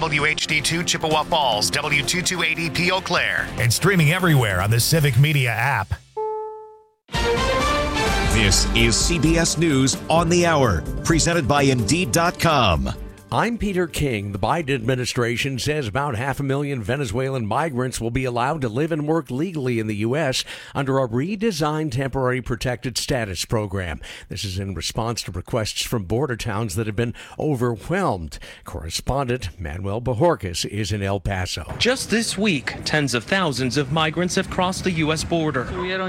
WHD2 Chippewa Falls, W228EP Eau Claire. And streaming everywhere on the Civic Media app. This is CBS News on the Hour, presented by Indeed.com. I'm Peter King. The Biden administration says about 500,000 Venezuelan migrants will be allowed to live and work legally in the U.S. under a redesigned temporary protected status program. This is in response to requests from border towns that have been overwhelmed. Correspondent Manuel Bajorquez is in El Paso. Just this week, tens of thousands of migrants have crossed the U.S. border.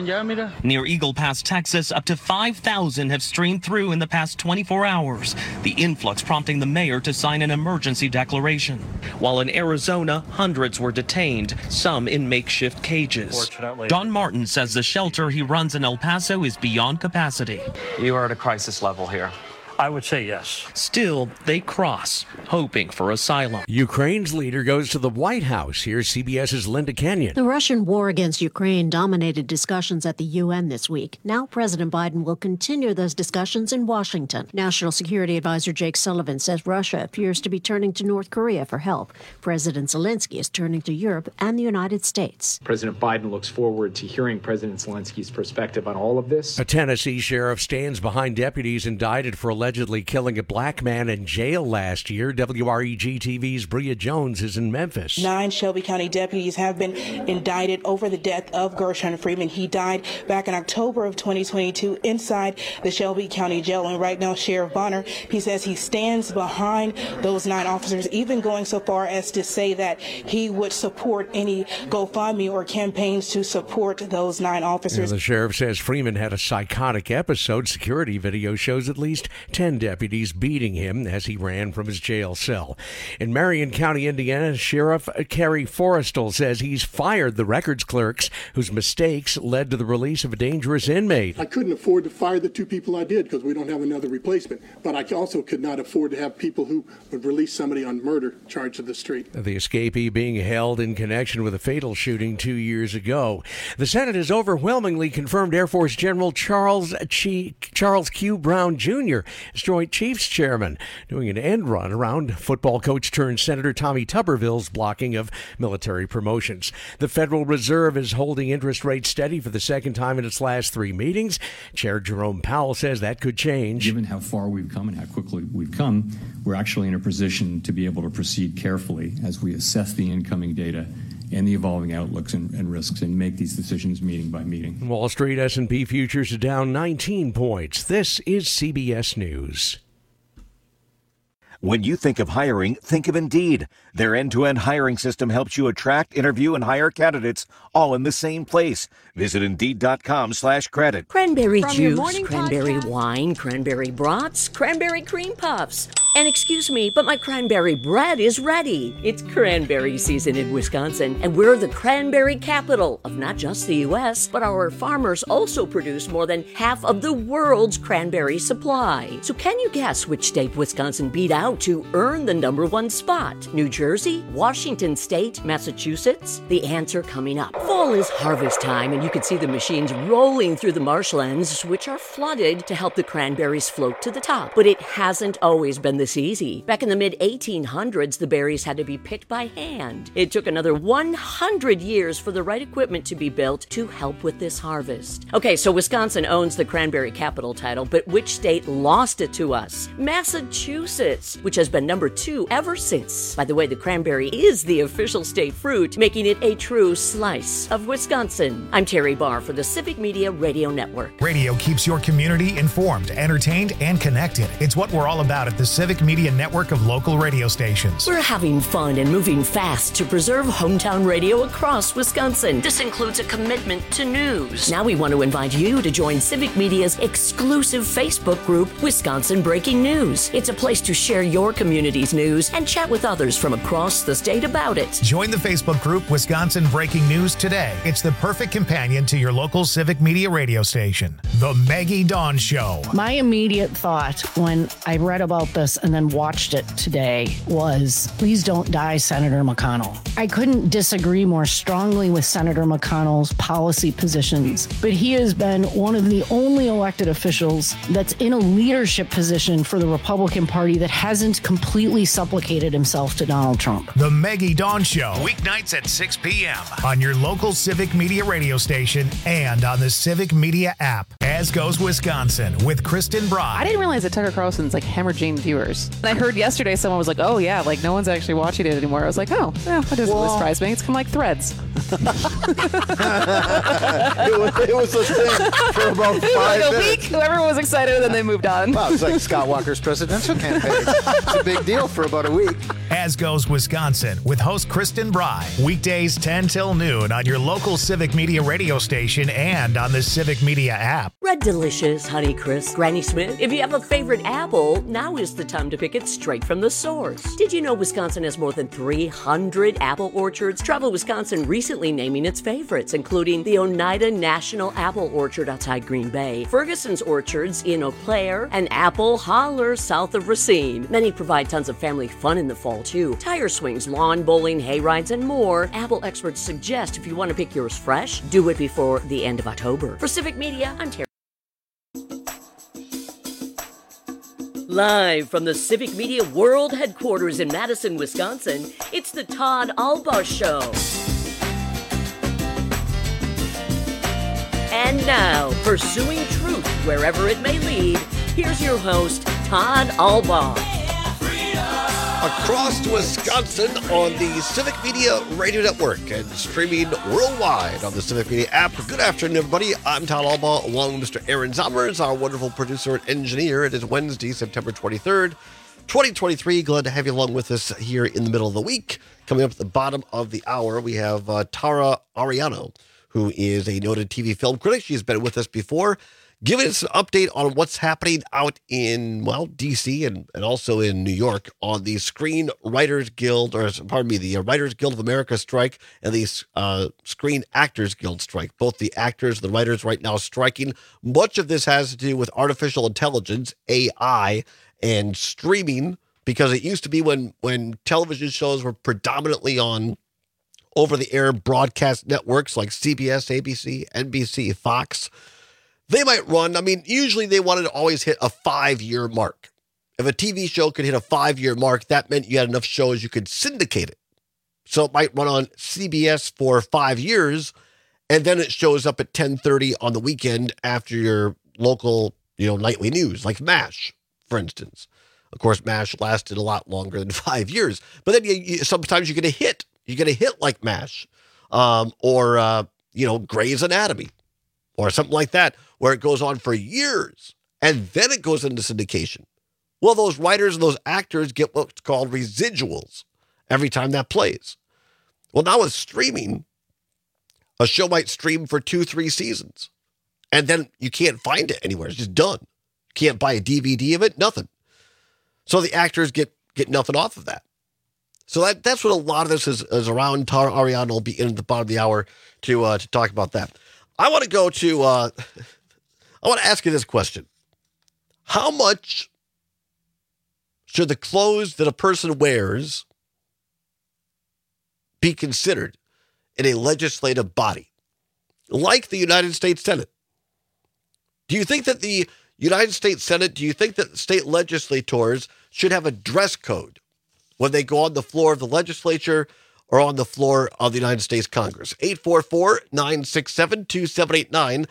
Near Eagle Pass, Texas, up to 5,000 have streamed through in the past 24 hours. The influx prompting the mayor to sign an emergency declaration. While in Arizona, hundreds were detained, some in makeshift cages. Don Martin says the shelter he runs in El Paso is beyond capacity. You are at a crisis level here. I would say yes. Still, they cross, hoping for asylum. Ukraine's leader goes to the White House. Here's CBS's Linda Kenyon. The Russian war against Ukraine dominated discussions at the UN this week. Now President Biden will continue those discussions in Washington. National Security Advisor Jake Sullivan says Russia appears to be turning to North Korea for help. President Zelensky is turning to Europe and the United States. President Biden looks forward to hearing President Zelensky's perspective on all of this. A Tennessee sheriff stands behind deputies indicted for allegedly killing a black man in jail last year. WREG-TV's Bria Jones is in Memphis. 9 Shelby County deputies have been indicted over the death of Gershon Freeman. He died back in October of 2022 inside the Shelby County Jail. And right now, Sheriff Bonner, he says he stands behind those 9 officers, even going so far as to say that he would support any GoFundMe or campaigns to support those 9 officers. The sheriff says Freeman had a psychotic episode. Security video shows at least 10 deputies beating him as he ran from his jail cell. In Marion County, Indiana, Sheriff Kerry Forrestal says he's fired the records clerks whose mistakes led to the release of a dangerous inmate. I couldn't afford to fire the 2 people I did because we don't have another replacement, but I also could not afford to have people who would release somebody on murder charged to the street. The escapee being held in connection with a fatal shooting 2 years ago. The Senate has overwhelmingly confirmed Air Force General Charles Q. Brown Jr. as Joint Chiefs Chairman, doing an end run around football coach turned Senator Tommy Tuberville's blocking of military promotions. The Federal Reserve is holding interest rates steady for the second time in its last 3 meetings. Chair Jerome Powell says that could change. Given how far we've come and how quickly we've come, we're actually in a position to be able to proceed carefully as we assess the incoming data and the evolving outlooks and risks and make these decisions meeting by meeting. Wall Street S&P futures are down 19 points. This is CBS News. When you think of hiring, think of Indeed. Their end-to-end hiring system helps you attract, interview, and hire candidates all in the same place. Visit Indeed.com/credit. Cranberry juice, cranberry wine, cranberry brats, cranberry cream puffs. And excuse me, but my cranberry bread is ready. It's cranberry season in Wisconsin, and we're the cranberry capital of not just the U.S., but our farmers also produce more than half of the world's cranberry supply. So can you guess which state Wisconsin beat out to earn the #1 spot? New Jersey, Washington State, Massachusetts? The answer coming up. Fall is harvest time, and you can see the machines rolling through the marshlands, which are flooded to help the cranberries float to the top. But it hasn't always been this easy. Back in the mid-1800s, the berries had to be picked by hand. It took another 100 years for the right equipment to be built to help with this harvest. Okay, so Wisconsin owns the cranberry capital title, but which state lost it to us? Massachusetts, which has been #2 ever since. By the way, the cranberry is the official state fruit, making it a true slice of Wisconsin. I'm Terry Barr for the Civic Media Radio Network. Radio keeps your community informed, entertained, and connected. It's what we're all about at the Civic Media network of local radio stations. We're having fun and moving fast to preserve hometown radio across Wisconsin. This includes a commitment to news. Now we want to invite you to join Civic Media's exclusive Facebook group, Wisconsin Breaking News. It's a place to share your community's news and chat with others from across the state about it. Join the Facebook group Wisconsin Breaking News today. It's the perfect companion to your local Civic Media radio station. The Maggie Dawn Show. My immediate thought when I read about this and then watched it today was, please don't die, Senator McConnell. I couldn't disagree more strongly with Senator McConnell's policy positions, but he has been one of the only elected officials that's in a leadership position for the Republican Party that hasn't completely supplicated himself to Donald Trump. The Maggie Dawn Show, weeknights at 6 p.m. on your local Civic Media radio station and on the Civic Media app. As Goes Wisconsin with Kristen Broad. I didn't realize that Tucker Carlson's like hemorrhaging viewers. I heard yesterday someone was like, oh yeah, like no one's actually watching it anymore. I was like, oh, yeah, that doesn't really surprise me. It's kind of like Threads. it was a thing for about 5 like a minutes. week, everyone was excited, and then they moved on. Wow, it's like Scott Walker's presidential campaign. It's a big deal for about a week. As Goes Wisconsin with host Kristen Bry. Weekdays 10 till noon on your local Civic Media radio station and on the Civic Media app. Red Delicious, Honeycrisp, Granny Smith. If you have a favorite apple, now is the time to pick it straight from the source. Did you know Wisconsin has more than 300 apple orchards? Travel Wisconsin recently naming its favorites, including the Oneida National Apple Orchard outside Green Bay, Ferguson's Orchards in Eau Claire, and Apple Holler south of Racine. Many provide tons of family fun in the fall, too. Tire swings, lawn bowling, hay rides, and more. Apple experts suggest if you want to pick yours fresh, do it before the end of October. For Civic Media, I'm Terry. Live from the Civic Media World Headquarters in Madison, Wisconsin, it's the Todd Albaugh Show. And now, pursuing truth wherever it may lead, here's your host, Todd Albaugh. Across Wisconsin on the Civic Media Radio Network and streaming worldwide on the Civic Media app. Good afternoon, everybody. I'm Todd Albaugh, along with Mr. Aaron Zommers, our wonderful producer and engineer. It is Wednesday, September 23rd, 2023. Glad to have you along with us here in the middle of the week. Coming up at the bottom of the hour, we have Tara Ariano, who is a noted TV film critic. She's been with us before, giving us an update on what's happening out in, well, D.C. and also in New York on the Screen Writers Guild, or pardon me, the Writers Guild of America strike and the Screen Actors Guild strike. Both the actors and the writers right now striking. Much of this has to do with artificial intelligence, AI, and streaming, because it used to be when television shows were predominantly on over-the-air broadcast networks like CBS, ABC, NBC, Fox, they might run, usually they wanted to always hit a 5-year mark. If a TV show could hit a 5-year mark, that meant you had enough shows you could syndicate it. So it might run on CBS for 5 years, and then it shows up at 10:30 on the weekend after your local, nightly news, like MASH, for instance. Of course, MASH lasted a lot longer than 5 years. But then sometimes you get a hit. You get a hit like MASH, or Grey's Anatomy, or something like that, where it goes on for years, and then it goes into syndication. Well, those writers and those actors get what's called residuals every time that plays. Well, now with streaming, a show might stream for 2-3 seasons, and then you can't find it anywhere. It's just done. You can't buy a DVD of it, nothing. So the actors get nothing off of that. So that's what a lot of this is around. Tara Ariano will be in at the bottom of the hour to talk about that. I want to go to, I want to ask you this question. How much should the clothes that a person wears be considered in a legislative body, like the United States Senate? Do you think that the United States Senate, do you think that state legislators should have a dress code when they go on the floor of the legislature or on the floor of the United States Congress? 844-967-2789,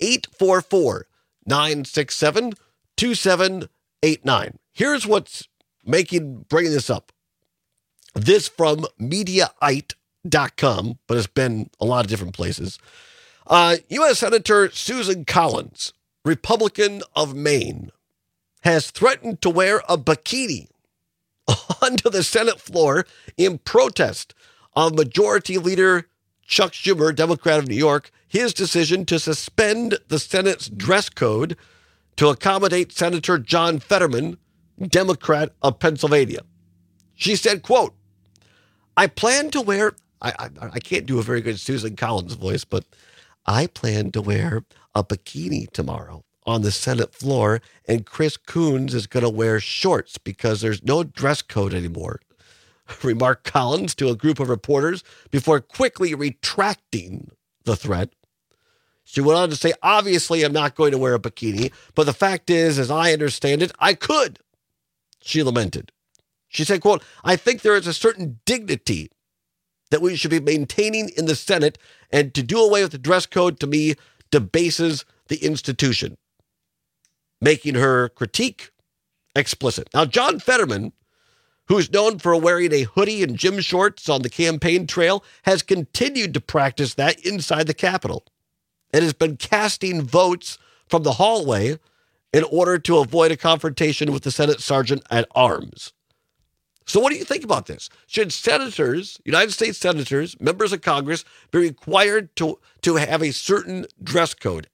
844-967-2789. Here's what's bringing this up. This from Mediaite.com, but it's been a lot of different places. U.S. Senator Susan Collins, Republican of Maine, has threatened to wear a bikini onto the Senate floor in protest of Majority Leader Chuck Schumer, Democrat of New York, his decision to suspend the Senate's dress code to accommodate Senator John Fetterman, Democrat of Pennsylvania. She said, quote, I plan to wear, I can't do a very good Susan Collins voice, but I plan to wear a bikini tomorrow on the Senate floor, and Chris Coons is going to wear shorts because there's no dress code anymore, remarked Collins to a group of reporters before quickly retracting the threat. She went on to say, obviously, I'm not going to wear a bikini, but the fact is, as I understand it, I could. She lamented. She said, quote, I think there is a certain dignity that we should be maintaining in the Senate, and to do away with the dress code, to me, debases the institution, making her critique explicit. Now, John Fetterman, who's known for wearing a hoodie and gym shorts on the campaign trail, has continued to practice that inside the Capitol and has been casting votes from the hallway in order to avoid a confrontation with the Senate Sergeant at Arms. So what do you think about this? Should senators, United States senators, members of Congress, be required to have a certain dress code?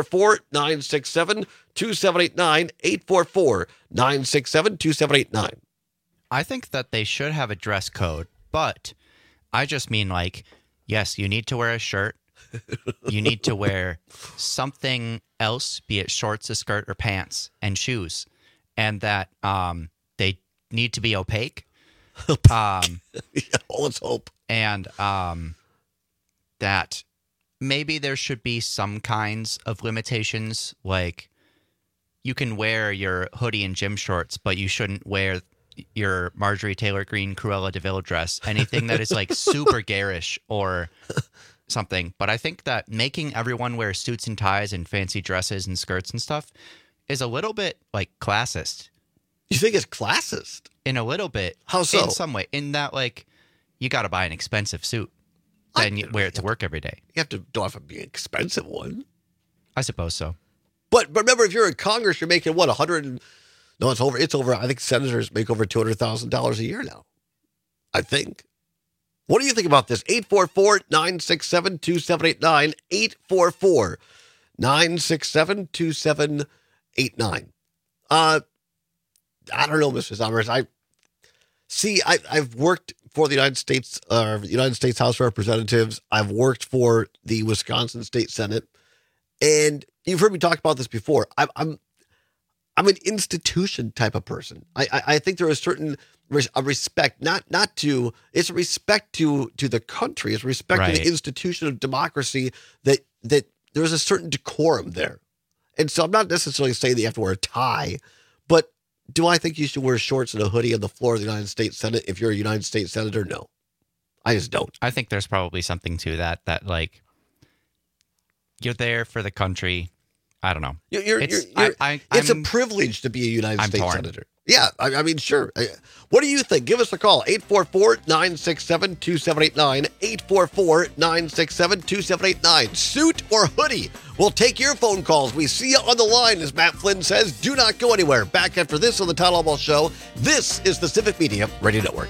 844-967-2789, 844-967-2789. I think that they should have a dress code, but I just mean like, yes, you need to wear a shirt. You need to wear something else, be it shorts, a skirt, or pants, and shoes. And that they need to be opaque. Let's hope. And that maybe there should be some kinds of limitations, like you can wear your hoodie and gym shorts, but you shouldn't wear your Marjorie Taylor Greene Cruella de Vil dress, anything that is like super garish or something. But I think that making everyone wear suits and ties and fancy dresses and skirts and stuff is a little bit like classist. You think it's classist? In a little bit. How so? In some way. In that, like, you got to buy an expensive suit. Then you wear it to work every day. You don't have to be an expensive one. I suppose so. But remember, if you're in Congress, you're making what, it's over. I think senators make over $200,000 a year now. I think. What do you think about this? 844-967-2789. 844-967-2789. I don't know, Mr. Summers. I've worked for the United States House of Representatives. I've worked for the Wisconsin State Senate, and you've heard me talk about this before. I'm an institution type of person. I think there is certain a respect, it's a respect to the country, it's respect to the institution of democracy that there's a certain decorum there. And so I'm not necessarily saying that you have to wear a tie, but do I think you should wear shorts and a hoodie on the floor of the United States Senate if you're a United States Senator? No. I just don't. I think there's probably something to that like, you're there for the country. I don't know. It's a privilege to be a United States Senator. Yeah, I mean, sure. What do you think? Give us a call. 844-967-2789. 844-967-2789. Suit or hoodie? We'll take your phone calls. We see you on the line, as Matt Flynn says. Do not go anywhere. Back after this on the Todd Albaugh Show. This is the Civic Media Radio Network.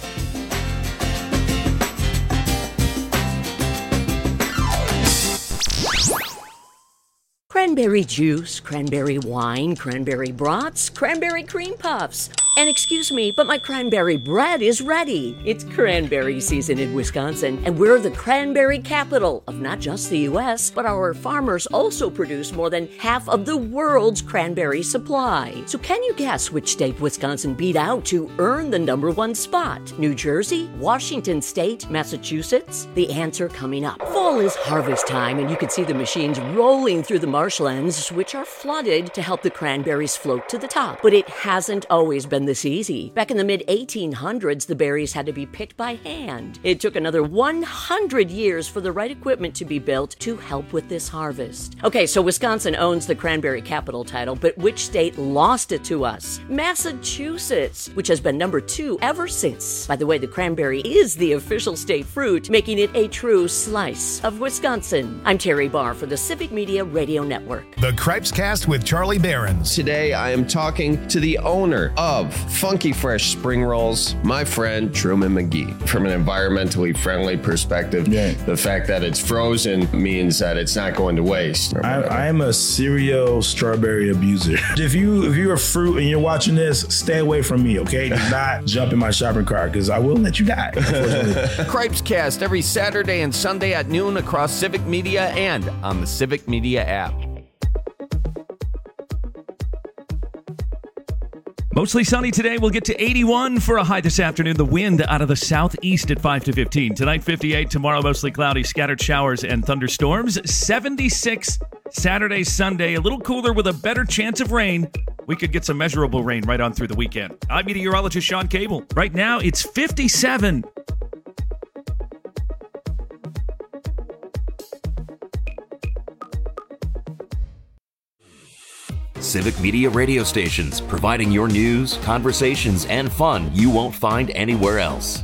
Cranberry juice, cranberry wine, cranberry brats, cranberry cream puffs. And excuse me, but my cranberry bread is ready. It's cranberry season in Wisconsin, and we're the cranberry capital of not just the U.S., but our farmers also produce more than half of the world's cranberry supply. So can you guess which state Wisconsin beat out to earn the #1 spot? New Jersey? Washington State? Massachusetts? The answer coming up. Fall is harvest time, and you can see the machines rolling through the marshlands, which are flooded to help the cranberries float to the top. But it hasn't always been this easy. Back in the mid-1800s, the berries had to be picked by hand. It took another 100 years for the right equipment to be built to help with this harvest. Okay, so Wisconsin owns the cranberry capital title, but which state lost it to us? Massachusetts, which has been #2 ever since. By the way, the cranberry is the official state fruit, making it a true slice of Wisconsin. I'm Terry Barr for the Civic Media Radio Network. The Cripes Cast with Charlie Behrens. Today, I am talking to the owner of Funky Fresh Spring Rolls, my friend Truman McGee. From an environmentally friendly perspective, the fact that it's frozen means that it's not going to waste. I am a serial strawberry abuser. If you're a fruit and you're watching this, stay away from me, okay? Do not jump in my shopping cart because I will let you die. Cripes Cast every Saturday and Sunday at noon across Civic Media and on the Civic Media app. Mostly sunny today. We'll get to 81 for a high this afternoon. The wind out of the southeast at 5 to 15. Tonight, 58. Tomorrow, mostly cloudy, scattered showers and thunderstorms. 76 Saturday, Sunday. A little cooler with a better chance of rain. We could get some measurable rain right on through the weekend. I'm meteorologist Sean Cable. Right now, it's 57. Civic Media radio stations, providing your news, conversations, and fun you won't find anywhere else.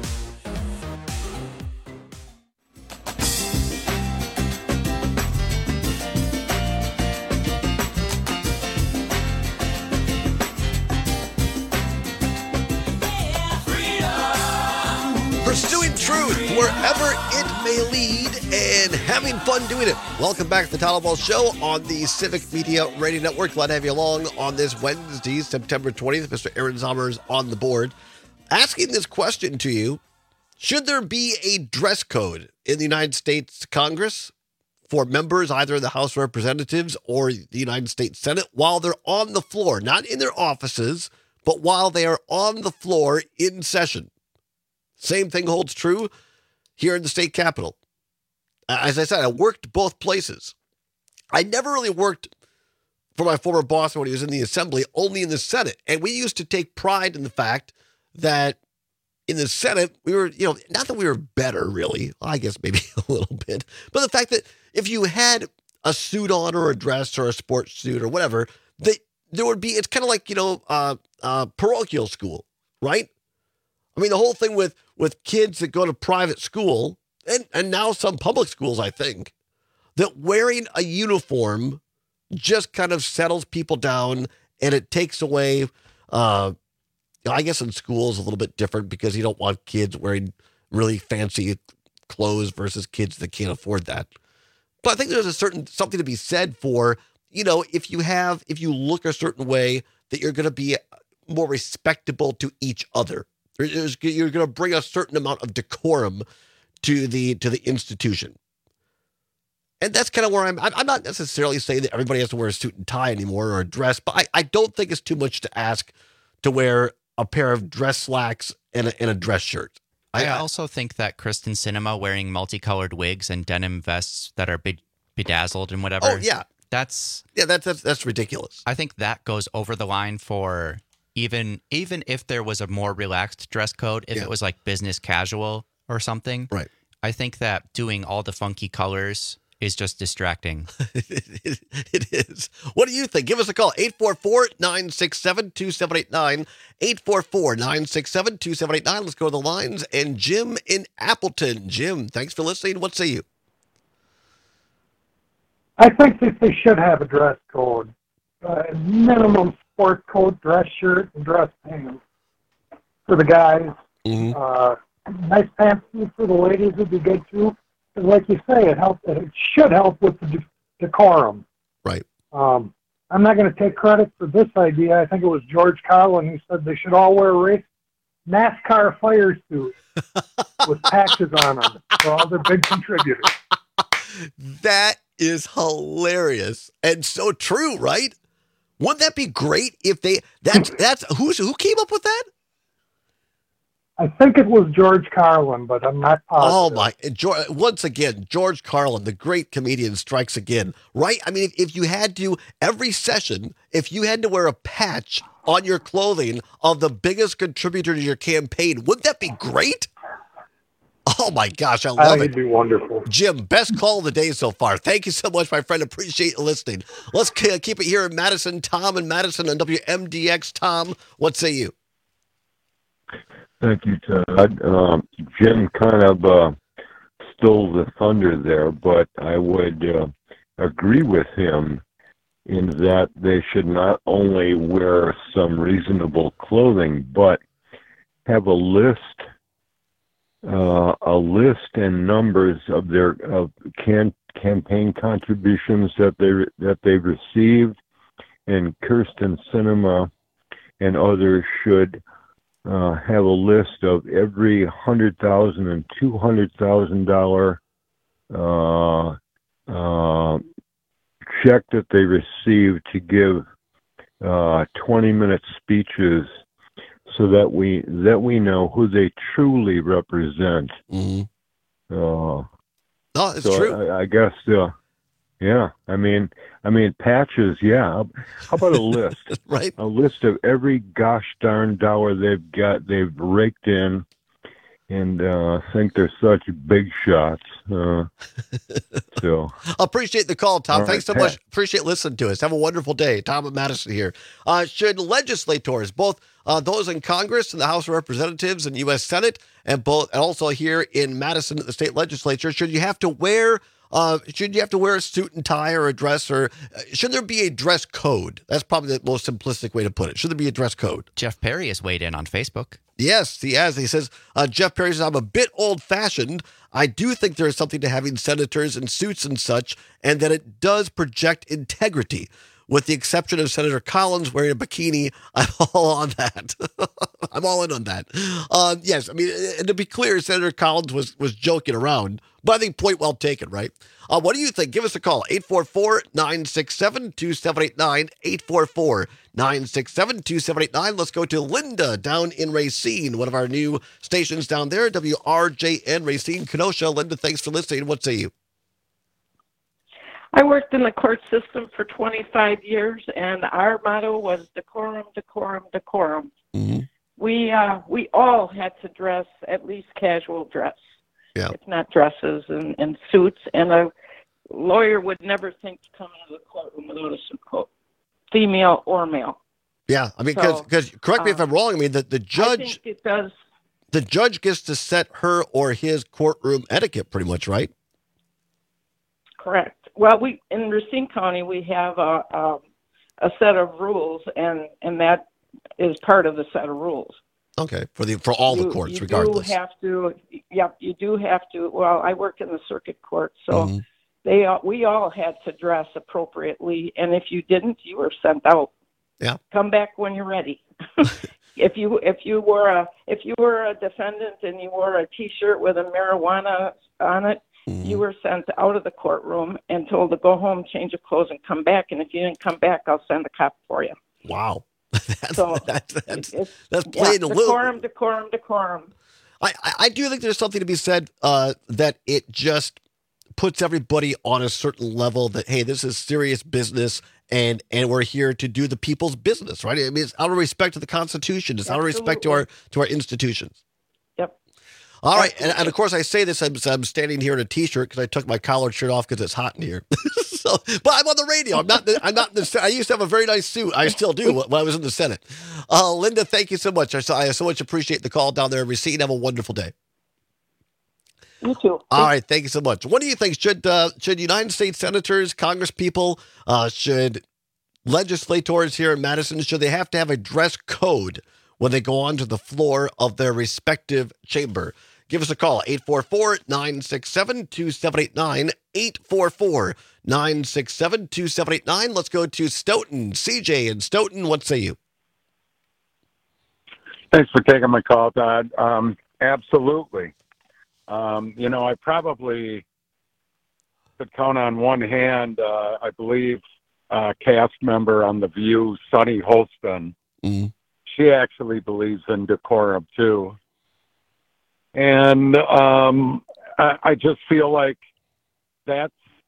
Pursuing truth wherever it may lead and having fun doing it. Welcome back to the Tyler Ball Show on the Civic Media Radio Network. Glad to have you along on this Wednesday, September 20th. Mr. Aaron Zommers on the board. Asking this question to you, should there be a dress code in the United States Congress for members either of the House of Representatives or the United States Senate while they're on the floor, not in their offices, but while they are on the floor in session? Same thing holds true here in the state capitol. As I said, I worked both places. I never really worked for my former boss when he was in the assembly, only in the Senate. And we used to take pride in the fact that in the Senate, we were, not that we were better, really. I guess maybe a little bit. But the fact that if you had a suit on or a dress or a sports suit or whatever, there would be, it's kind of like, parochial school, right? I mean, the whole thing with kids that go to private school, and now some public schools, I think, that wearing a uniform just kind of settles people down, and it takes away, I guess in schools a little bit different because you don't want kids wearing really fancy clothes versus kids that can't afford that. But I think there's something to be said for, if you look a certain way, that you're going to be more respectable to each other. You're going to bring a certain amount of decorum to the institution. And that's kind of where I'm not necessarily saying that everybody has to wear a suit and tie anymore or a dress, but I don't think it's too much to ask to wear a pair of dress slacks and a dress shirt. I also think that Kristen Sinema wearing multicolored wigs and denim vests that are bedazzled and whatever. Oh, yeah. That's ridiculous. I think that goes over the line for even if there was a more relaxed dress code, if it was like business casual or something. Right. I think that doing all the funky colors is just distracting. It is. What do you think? Give us a call. 844-967-2789. 844-967-2789. Let's go to the lines. And Jim in Appleton. Jim, thanks for listening. What say you? I think that they should have a dress code. Minimum sport coat, dress shirt, and dress pants for the guys. Mm-hmm. Nice pants for the ladies would be good too. And like you say, it should help with the decorum. Right. I'm not going to take credit for this idea. I think it was George Carlin who said they should all wear NASCAR fire suits with patches on them for all their big contributors. That is hilarious and so true, right? Wouldn't that be great if who came up with that? I think it was George Carlin, but I'm not positive. Once again, George Carlin, the great comedian, strikes again, right? I mean, if you had to, every session, if you had to wear a patch on your clothing of the biggest contributor to your campaign, wouldn't that be great? Oh my gosh, I love it. It'd be wonderful. Jim, best call of the day so far. Thank you so much, my friend. Appreciate you listening. Let's keep it here in Madison. Tom in Madison on WMDX. Tom, what say you? Thank you, Todd. Jim kind of stole the thunder there, but I would agree with him in that they should not only wear some reasonable clothing, but have a list and numbers of their campaign contributions that they've received, and Kirsten Sinema and others should have a list of every $100,000 and $200,000 check that they received to give 20-minute speeches so that we know who they truly represent. Mm-hmm. No, it's true. I guess, yeah. I mean, patches. Yeah. How about a list? Right. A list of every gosh darn dollar they've raked in, and think they're such big shots. So appreciate the call, Tom. All Thanks so right, much. Appreciate listening to us. Have a wonderful day. Tom and Madison here. Should legislators, both those in Congress and the House of Representatives and U.S. Senate, and also here in Madison at the state legislature, should you have to wear a suit and tie or a dress, or should there be a dress code? That's probably the most simplistic way to put it. Should there be a dress code? Jeff Perry has weighed in on Facebook. Yes, he has. He says, Jeff Perry says, I'm a bit old-fashioned. I do think there is something to having senators in suits and such, and that it does project integrity. With the exception of Senator Collins wearing a bikini, I'm all on that. I'm all in on that. Yes, I mean, and to be clear, Senator Collins was joking around, but I think point well taken, right? What do you think? Give us a call, 844-967-2789, 844-967-2789. Let's go to Linda down in Racine, one of our new stations down there, WRJN Racine, Kenosha. Linda, thanks for listening. What say you? I worked in the court system for 25 years, and our motto was decorum, decorum, decorum. Mm-hmm. We all had to dress at least casual dress, if not dresses and suits. And a lawyer would never think to come into the courtroom without a suit coat, female or male. Yeah, I mean, because correct me if I'm wrong. I mean, the judge. I think it does. The judge gets to set her or his courtroom etiquette, pretty much, right? Correct. Well, we in Racine County we have a set of rules, and that is part of the set of rules. Okay, for all the courts, regardless. You do have to. Well, I worked in the circuit court, so Mm-hmm. we all had to dress appropriately, and if you didn't, you were sent out. Yeah. Come back when you're ready. If you were a defendant and you wore a T-shirt with a marijuana on it, you were sent out of the courtroom and told to go home, change your clothes, and come back. And if you didn't come back, I'll send a cop for you. Wow. That's playing a little. Decorum. I do think there's something to be said that it just puts everybody on a certain level that, hey, this is serious business and we're here to do the people's business, right? I mean, it's out of respect to the Constitution. It's out of respect to our institutions. Yep. All right, and of course I say this, I'm standing here in a T-shirt because I took my collared shirt off because it's hot in here. But I'm on the radio. I'm not in the. I used to have a very nice suit. I still do when I was in the Senate. Linda, thank you so much. I so much appreciate the call down there in Racine. Have a wonderful day. You too. All right, thank you so much. What do you think? Should United States senators, Congress people, should legislators here in Madison, should they have to have a dress code when they go onto the floor of their respective chamber? Give us a call, 844-967-2789, 844-967-2789. Let's go to Stoughton. CJ in Stoughton, what say you? Thanks for taking my call, Todd. Absolutely. I probably could count on one hand, I believe, cast member on The View, Sunny Holston. Mm-hmm. She actually believes in decorum, too. And I just feel like this,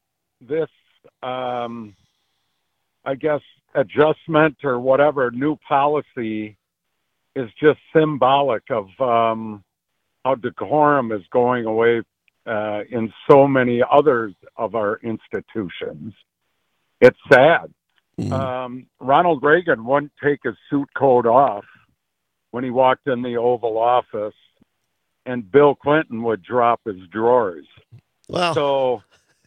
I guess, adjustment or whatever, new policy is just symbolic of how decorum is going away in so many others of our institutions. It's sad. Mm-hmm. Ronald Reagan wouldn't take his suit coat off when he walked in the Oval Office, and Bill Clinton would drop his drawers. Well, so,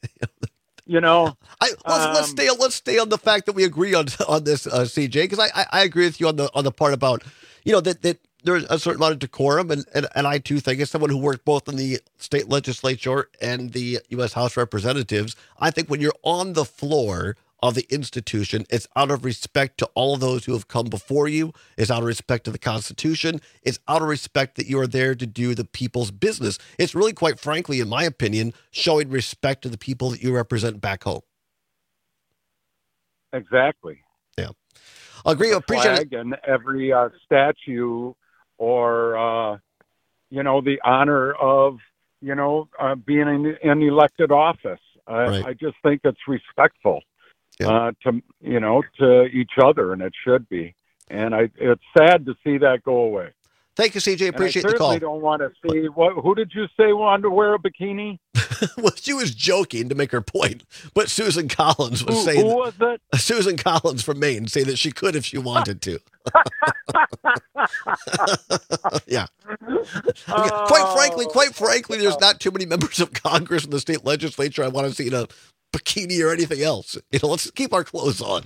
let's stay on the fact that we agree on this, CJ, because I agree with you on the part about, that there's a certain amount of decorum, and I too think, as someone who worked both in the state legislature and the U.S. House of Representatives, I think when you're on the floor of the institution, it's out of respect to all of those who have come before you. It's out of respect to the Constitution. It's out of respect that you are there to do the people's business. It's really, quite frankly, in my opinion, showing respect to the people that you represent back home. Exactly. Yeah. Agree. Appreciate flag it. and every statue or, the honor of, being in elected office. Right. I just think it's respectful to each other, and it should be. And it's sad to see that go away. Thank you, CJ. Appreciate the call. I certainly don't want to see who did you say wanted to wear a bikini? Well, she was joking to make her point, but Susan Collins was saying. Who was it? Susan Collins from Maine, saying that she could if she wanted to. Yeah. Quite frankly, there's not too many members of Congress and the state legislature I want to see in a bikini or anything else. Let's keep our clothes on.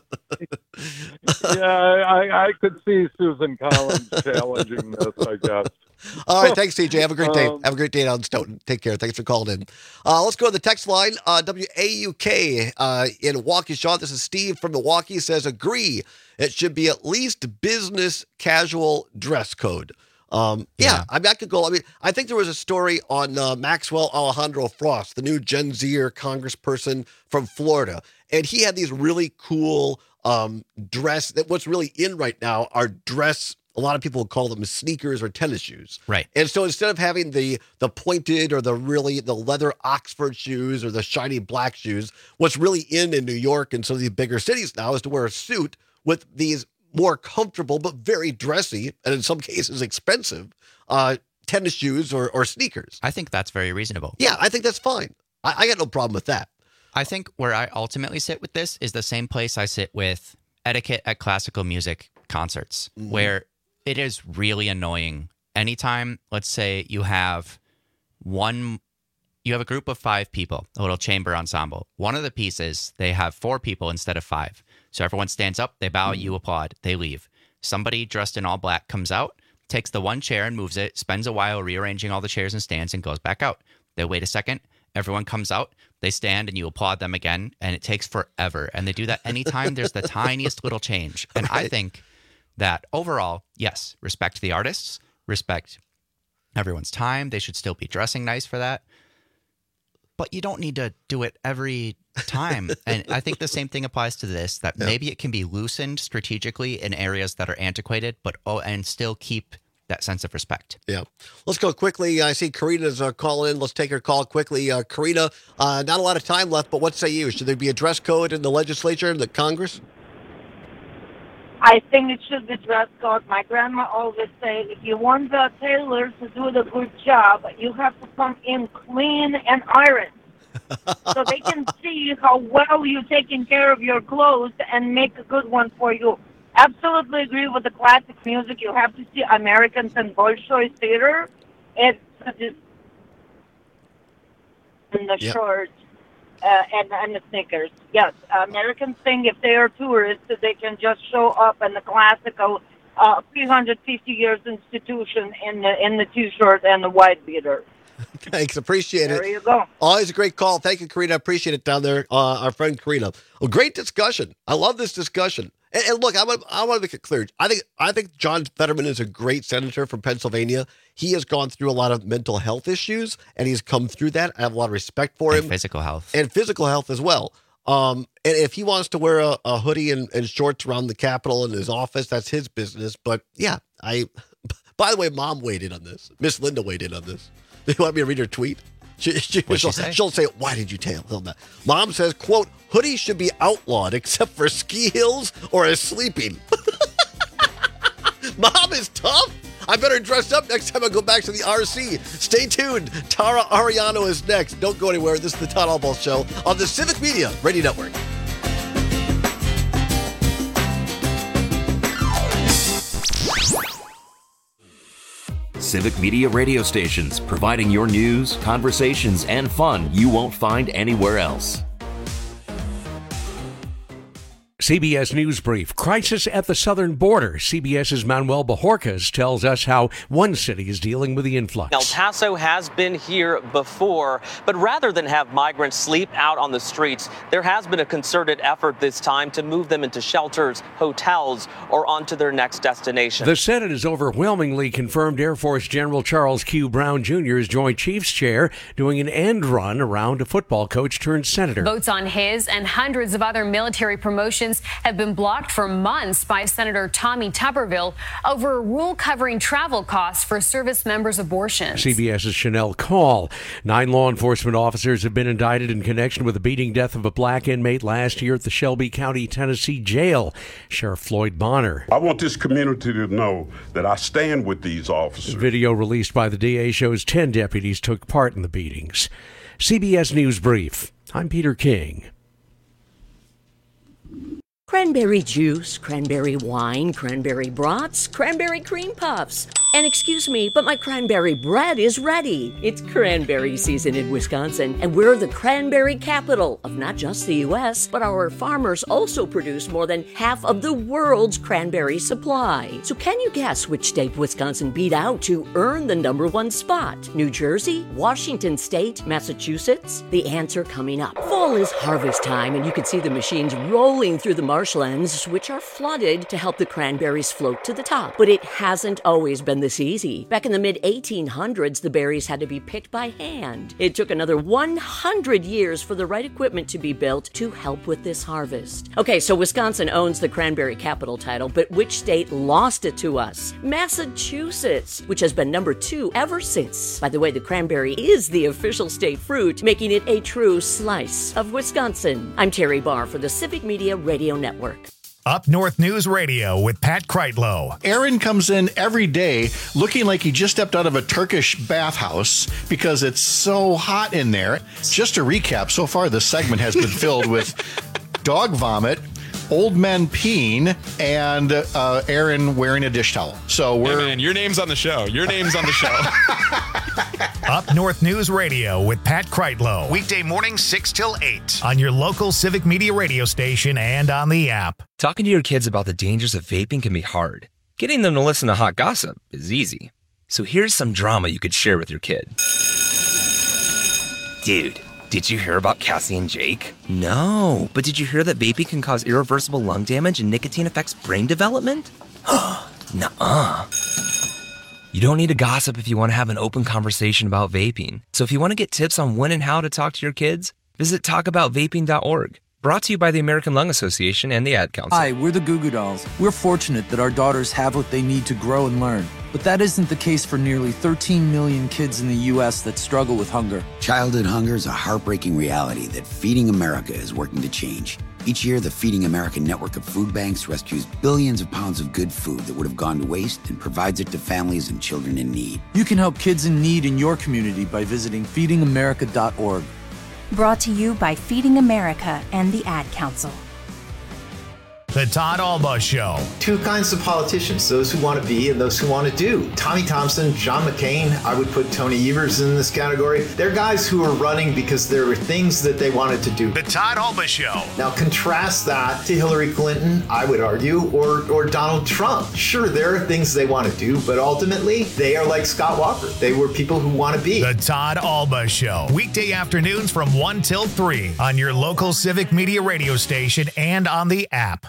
I could see Susan Collins challenging this, I guess. All right, thanks, CJ. Have a great day. Have a great day down in Stoughton. Take care. Thanks for calling in. Let's go to the text line. WAUK in Waukesha. This is Steve from Milwaukee. Says, agree. It should be at least business casual dress code. I could go. I think there was a story on Maxwell Alejandro Frost, the new Gen Zer congressperson from Florida, and he had these really cool dress. That what's really in right now are dress. A lot of people would call them sneakers or tennis shoes. Right. And so instead of having the pointed or the leather Oxford shoes or the shiny black shoes, what's really in New York and some of these bigger cities now is to wear a suit with these more comfortable but very dressy and in some cases expensive tennis shoes or sneakers. I think that's very reasonable. Yeah, I think that's fine. I got no problem with that. I think where I ultimately sit with this is the same place I sit with etiquette at classical music concerts, where it is really annoying. Anytime, let's say you have a group of 5 people, a little chamber ensemble. One of the pieces, they have 4 people instead of 5. So everyone stands up, they bow, you applaud, they leave. Somebody dressed in all black comes out, takes the one chair and moves it, spends a while rearranging all the chairs and stands and goes back out. They wait a second, everyone comes out, they stand and you applaud them again, and it takes forever. And they do that anytime there's the tiniest little change. And I think that overall, yes, respect the artists, respect everyone's time. They should still be dressing nice for that. But you don't need to do it every time. And I think the same thing applies to this, that maybe it can be loosened strategically in areas that are antiquated, and still keep that sense of respect. Yeah. Let's go quickly. I see Karina's calling in. Let's take her call quickly. Karina, not a lot of time left, but what say you? Should there be a dress code in the legislature and the Congress? I think it should be dress code. My grandma always said, if you want the tailor to do the good job, you have to come in clean and iron so they can see how well you're taking care of your clothes and make a good one for you. Absolutely agree with the classic music. You have to see Americans and Bolshoi Theater. It's in the shorts and the sneakers. Yes, Americans think if they are tourists, they can just show up in the classical 350 years institution in the T-shirt and the white beater. Thanks, appreciate it. There you go. Always a great call. Thank you, Karina. Appreciate it down there, our friend Karina. Well, great discussion. I love this discussion. And look, I want to make it clear. I think John Fetterman is a great senator from Pennsylvania. He has gone through a lot of mental health issues, and he's come through that. I have a lot of respect for him. And physical health. And physical health as well. And if he wants to wear a hoodie and shorts around the Capitol in his office, that's his business. But yeah, by the way, Mom weighed in on this. Miss Linda weighed in on this. Do you want me to read her tweet? She'll say, why did you tell them that? Mom says, quote, hoodies should be outlawed except for ski hills or as sleeping. Mom is tough. I better dress up next time I go back to the RC. Stay tuned. Tara Ariano is next. Don't go anywhere. This is the Todd Albaugh Show on the Civic Media Radio Network. Civic Media radio stations, providing your news, conversations, and fun you won't find anywhere else. CBS News Brief. Crisis at the southern border. CBS's Manuel Bajorquez tells us how one city is dealing with the influx. El Paso has been here before, but rather than have migrants sleep out on the streets, there has been a concerted effort this time to move them into shelters, hotels, or onto their next destination. The Senate has overwhelmingly confirmed Air Force General Charles Q. Brown Jr. as Joint Chiefs Chair, doing an end run around a football coach turned senator. Votes on his and hundreds of other military promotions Republicans have been blocked for months by Senator Tommy Tuberville over a rule covering travel costs for service members' abortions. CBS's Chanel Call. 9 law enforcement officers have been indicted in connection with the beating death of a black inmate last year at the Shelby County, Tennessee jail. Sheriff Floyd Bonner. I want this community to know that I stand with these officers. Video released by the DA shows 10 deputies took part in the beatings. CBS News Brief. I'm Peter King. Cranberry juice, cranberry wine, cranberry brats, cranberry cream puffs. And excuse me, but my cranberry bread is ready. It's cranberry season in Wisconsin, and we're the cranberry capital of not just the U.S., but our farmers also produce more than half of the world's cranberry supply. So can you guess which state Wisconsin beat out to earn the #1 spot? New Jersey, Washington State, Massachusetts? The answer coming up. Fall is harvest time, and you can see the machines rolling through the marshlands, which are flooded to help the cranberries float to the top. But it hasn't always been this easy. Back in the mid-1800s, the berries had to be picked by hand. It took another 100 years for the right equipment to be built to help with this harvest. Okay, so Wisconsin owns the cranberry capital title, but which state lost it to us? Massachusetts, which has been #2 ever since. By the way, the cranberry is the official state fruit, making it a true slice of Wisconsin. I'm Terry Barr for the Civic Media Radio Network. Up North News Radio with Pat Kreitlow. Aaron comes in every day looking like he just stepped out of a Turkish bathhouse because it's so hot in there. Just to recap, so far this segment has been filled with dog vomit, old men peeing, and Aaron wearing a dish towel. So Hey man, your name's on the show. Your name's on the show. Up North News Radio with Pat Kreitlow. Weekday mornings 6 till 8 on your local Civic Media radio station and on the app. Talking to your kids about the dangers of vaping can be hard. Getting them to listen to hot gossip is easy. So here's some drama you could share with your kid. Dude, did you hear about Cassie and Jake? No, but did you hear that vaping can cause irreversible lung damage and nicotine affects brain development? Nuh-uh. You don't need to gossip if you want to have an open conversation about vaping. So if you want to get tips on when and how to talk to your kids, visit talkaboutvaping.org. Brought to you by the American Lung Association and the Ad Council. Hi, we're the Goo Goo Dolls. We're fortunate that our daughters have what they need to grow and learn. But that isn't the case for nearly 13 million kids in the U.S. that struggle with hunger. Childhood hunger is a heartbreaking reality that Feeding America is working to change. Each year, the Feeding America network of food banks rescues billions of pounds of good food that would have gone to waste and provides it to families and children in need. You can help kids in need in your community by visiting feedingamerica.org. Brought to you by Feeding America and the Ad Council. The Todd Alba Show. Two kinds of politicians, those who want to be and those who want to do. Tommy Thompson, John McCain, I would put Tony Evers in this category. They're guys who are running because there were things that they wanted to do. The Todd Alba Show. Now contrast that to Hillary Clinton, I would argue, or Donald Trump. Sure, there are things they want to do, but ultimately they are like Scott Walker. They were people who want to be. The Todd Alba Show. Weekday afternoons from 1 till 3 on your local Civic Media radio station and on the app.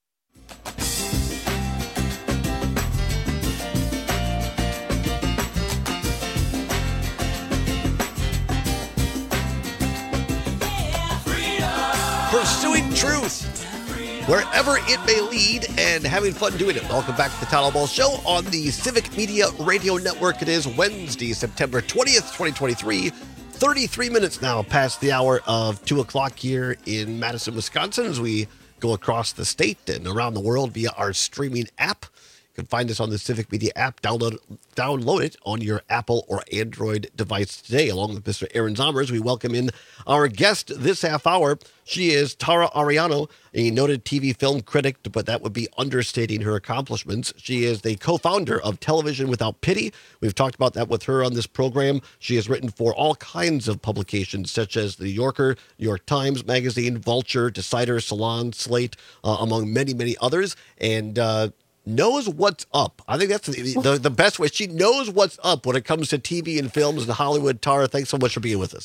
Pursuing truth wherever it may lead and having fun doing it. Welcome back to the Todd Alba Show on the Civic Media Radio Network. It is Wednesday, September 20th, 2023. 33 minutes now past the hour of 2 o'clock here in Madison, Wisconsin, as we go across the state and around the world via our streaming app. You can find us on the Civic Media app. Download it on your Apple or Android device today. Along with Mr. Aaron Zomers, we welcome in our guest this half hour. She is Tara Ariano, a noted TV film critic, but that would be understating her accomplishments. She is the co-founder of Television Without Pity. We've talked about that with her on this program. She has written for all kinds of publications, such as The New Yorker, New York Times Magazine, Vulture, Decider, Salon, Slate, among many, many others. And knows what's up. I think that's the best way. She knows what's up when it comes to TV and films in Hollywood. Tara, thanks so much for being with us.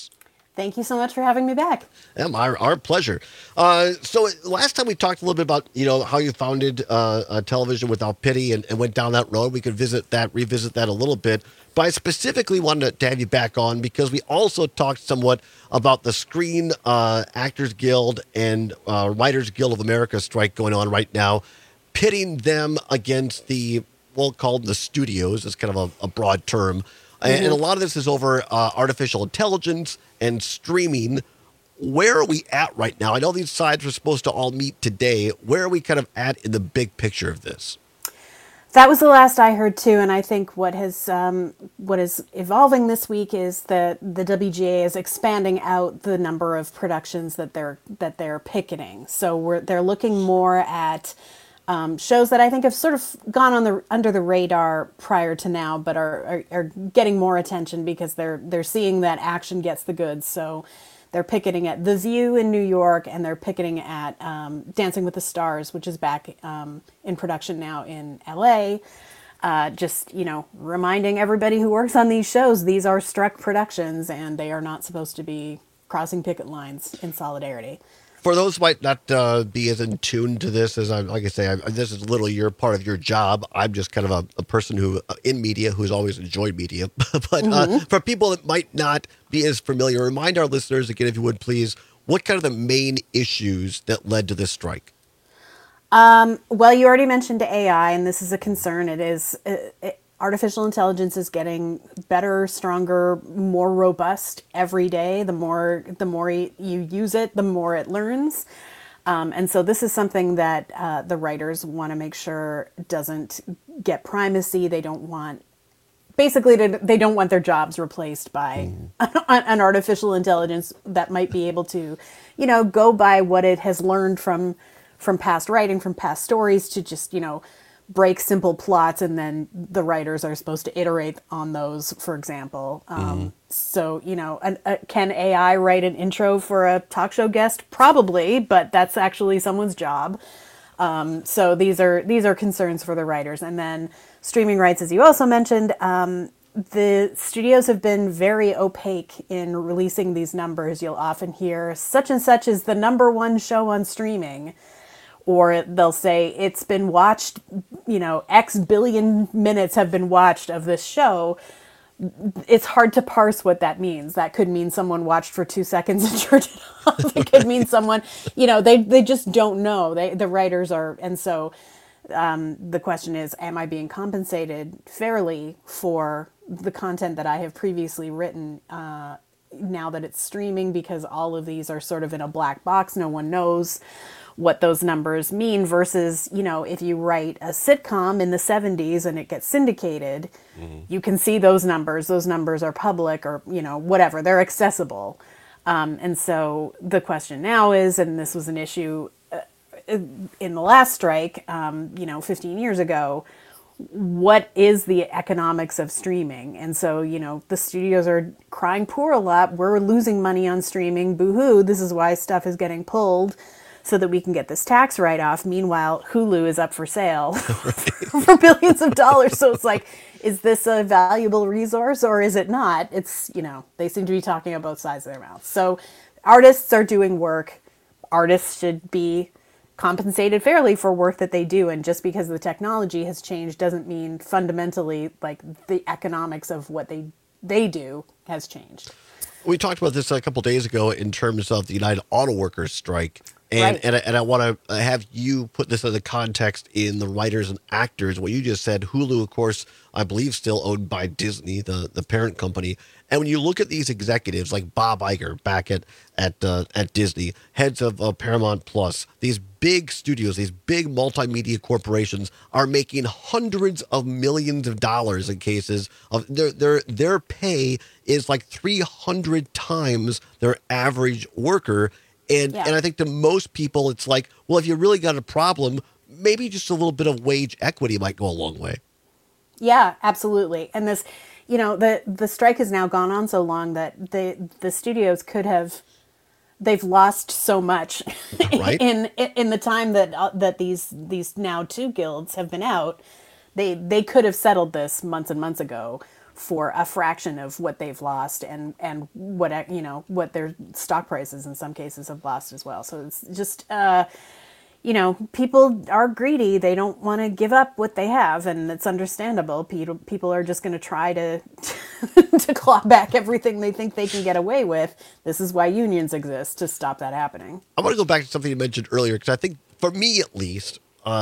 Thank you so much for having me back. Our pleasure. So last time we talked a little bit about, how you founded Television Without Pity and went down that road. We could revisit that a little bit. But I specifically wanted to have you back on because we also talked somewhat about the Screen Actors Guild and Writers Guild of America strike going on right now, pitting them against we'll call them the studios. It's kind of a broad term. And a lot of this is over artificial intelligence and streaming. Where are we at right now? I know these sides were supposed to all meet today. Where are we kind of at in the big picture of this? That was the last I heard too, and I think what is evolving this week is that the WGA is expanding out the number of productions that they're picketing. So they're looking more at shows that I think have sort of gone under the radar prior to now, but are getting more attention because they're seeing that action gets the goods. So they're picketing at The View in New York, and they're picketing at Dancing with the Stars, which is back in production now in LA. Just reminding everybody who works on these shows, these are struck productions, and they are not supposed to be crossing picket lines in solidarity. For those who might not be as in tune to this, as like I say, this is literally part of your job. I'm just kind of a person who in media who's always enjoyed media. But for people that might not be as familiar, remind our listeners again, if you would please, what kind of the main issues that led to this strike? Well, you already mentioned AI, and this is a concern. It is artificial intelligence is getting better, stronger, more robust every day. The more you use it, the more it learns. And so this is something that the writers want to make sure doesn't get primacy. They don't want their jobs replaced by an artificial intelligence that might be able to, go by what it has learned from past writing, from past stories, to just, break simple plots, and then the writers are supposed to iterate on those, for example. So, can AI write an intro for a talk show guest? Probably, but that's actually someone's job. So these are concerns for the writers. And then streaming rights, as you also mentioned, the studios have been very opaque in releasing these numbers. You'll often hear such and such is the #1 show on streaming. Or they'll say it's been watched, X billion minutes have been watched of this show. It's hard to parse what that means. That could mean someone watched for 2 seconds and turned it off. It could mean someone, they just don't know. The writers are, and so the question is, am I being compensated fairly for the content that I have previously written now that it's streaming? Because all of these are sort of in a black box. No one knows what those numbers mean versus, if you write a sitcom in the 70s and it gets syndicated, you can see those numbers. Those numbers are public or, whatever. They're accessible. And so the question now is, and this was an issue in the last strike, 15 years ago, what is the economics of streaming? And so, the studios are crying poor a lot. We're losing money on streaming. Boo-hoo. This is why stuff is getting pulled, so that we can get this tax write-off. Meanwhile, Hulu is up for sale for billions of dollars. So it's like, is this a valuable resource or is it not? It's, they seem to be talking on both sides of their mouths. So artists are doing work. Artists should be compensated fairly for work that they do. And just because the technology has changed doesn't mean fundamentally like the economics of what they do has changed. We talked about this a couple days ago in terms of the United Auto Workers strike. And, right. and I want to have you put this in the context in the writers and actors. What you just said, Hulu, of course, I believe still owned by Disney, the parent company. And when you look at these executives like Bob Iger back at Disney, heads of Paramount Plus, these big studios, these big multimedia corporations are making hundreds of millions of dollars in cases of their pay is like 300 times their average worker. And I think to most people, it's like, well, if you really got a problem, maybe just a little bit of wage equity might go a long way. Yeah, absolutely. And this, the strike has now gone on so long that the studios they've lost so much right? in the time that these now two guilds have been out. They could have settled this months and months ago, for a fraction of what they've lost, and what, you know, what their stock prices in some cases have lost as well. So it's just, you know, people are greedy. They don't want to give up what they have, and it's understandable. People are just going to try to to claw back everything they think they can get away with. This is why unions exist, to stop that happening. I want to go back to something you mentioned earlier, because I think, for me at least,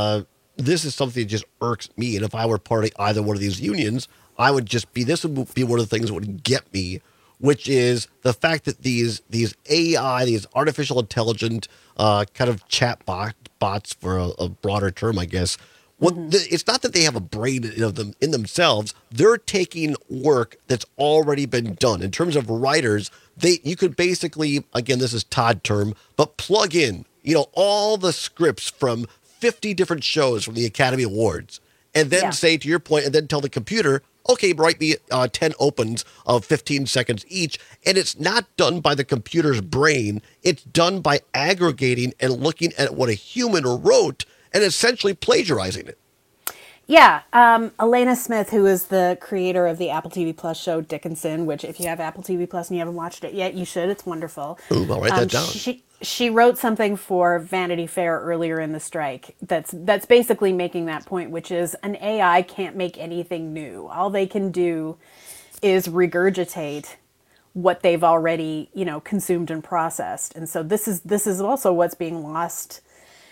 this is something that just irks me. And if I were part of either one of these unions, I would just be, this would be one of the things that would get me, which is the fact that these AI, these artificial intelligent kind of chat bots, for a broader term, I guess. It's not that they have a brain in themselves. They're taking work that's already been done. In terms of writers, you could basically, again, this is Todd term, but plug in, you know, all the scripts from 50 different shows from the Academy Awards, and then say, to your point, and then tell the computer, okay, write me 10 opens of 15 seconds each. And it's not done by the computer's brain. It's done by aggregating and looking at what a human wrote and essentially plagiarizing it. Yeah. Elena Smith, who is the creator of the Apple TV Plus show Dickinson, which if you have Apple TV Plus and you haven't watched it yet, you should. It's wonderful. Ooh, I'll write that down. She wrote something for Vanity Fair earlier in the strike that's basically making that point, which is an AI can't make anything new. All they can do is regurgitate what they've already, you know, consumed and processed. And so this is also what's being lost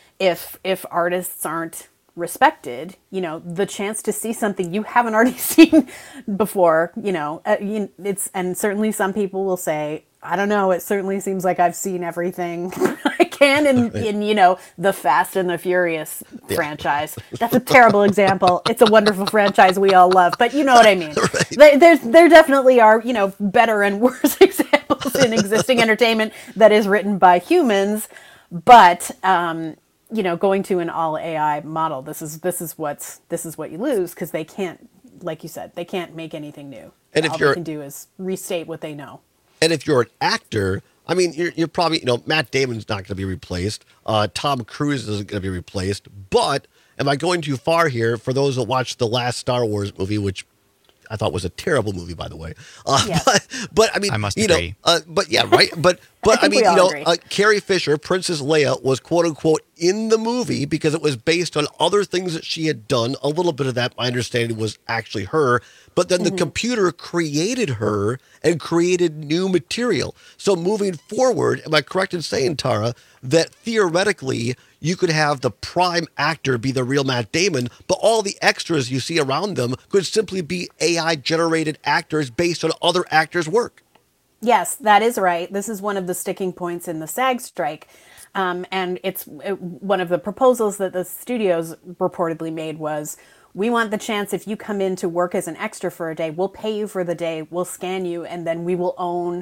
if artists aren't respected. You know, the chance to see something you haven't already seen before, you know, and certainly some people will say, I don't know, it certainly seems like I've seen everything I can in, you know, the Fast and the Furious franchise. That's a terrible example. It's a wonderful franchise we all love, but you know what I mean. There definitely are, you know, better and worse examples in existing entertainment that is written by humans, but you know, going to an all AI model, this is what you lose, because they can't, like you said, they can't make anything new. And all they can do is restate what they know. And if you're an actor, I mean, you're probably, you know, Matt Damon's not going to be replaced. Tom Cruise isn't going to be replaced. But am I going too far here? For those that watched the last Star Wars movie, which I thought was a terrible movie, by the way. Yes. But I mean, I must you agree. know, but yeah, right. But I mean, you know, Carrie Fisher, Princess Leia, was quote unquote in the movie because it was based on other things that she had done. A little bit of that, my understanding, was actually her. But then the computer created her and created new material. So moving forward, am I correct in saying, Tara, that theoretically you could have the prime actor be the real Matt Damon, but all the extras you see around them could simply be AI-generated actors based on other actors' work? Yes, that is right. This is one of the sticking points in the SAG strike. And it's one of the proposals that the studios reportedly made was, we want the chance, if you come in to work as an extra for a day, we'll pay you for the day, we'll scan you, and then we will own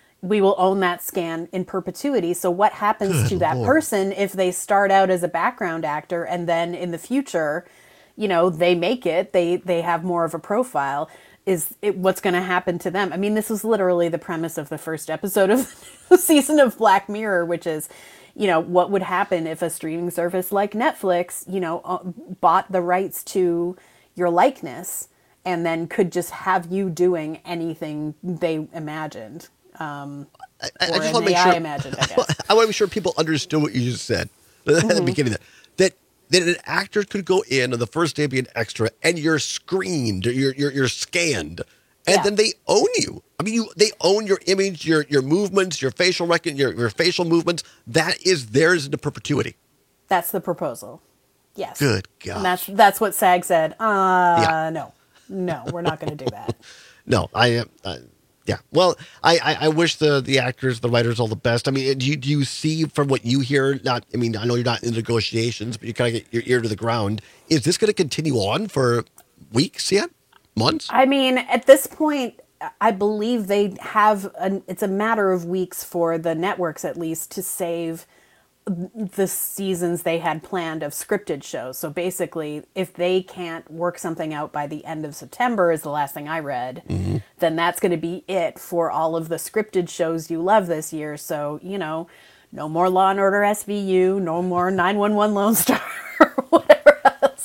that scan in perpetuity. So what happens to that person if they start out as a background actor and then in the future, you know, they make it, they have more of a profile? What's going to happen to them? I mean, this was literally the premise of the first episode of the season of Black Mirror, which is, you know, what would happen if a streaming service like Netflix, you know, bought the rights to your likeness and then could just have you doing anything they imagined. I just want to make sure. Imagined, I guess. I want to be sure people understood what you just said at the beginning. That an actor could go in on the first day be an extra, and you're screened, you're scanned, and then they own you. I mean, they own your image, your movements, your facial your facial movements. That is theirs into perpetuity. That's the proposal. Yes. Good God. And that's what SAG said. No, we're not going to do that. No, yeah. Well, I wish the actors, the writers, all the best. I mean, do you see from what you hear? I know you're not in negotiations, but you kind of get your ear to the ground. Is this going to continue on for weeks yet? Months? I mean, at this point, I believe they have. It's a matter of weeks for the networks, at least, to save the seasons they had planned of scripted shows. So basically, if they can't work something out by the end of September, is the last thing I read, then that's going to be it for all of the scripted shows you love this year. So, you know, no more Law & Order SVU, no more 911 Lone Star, or whatever else.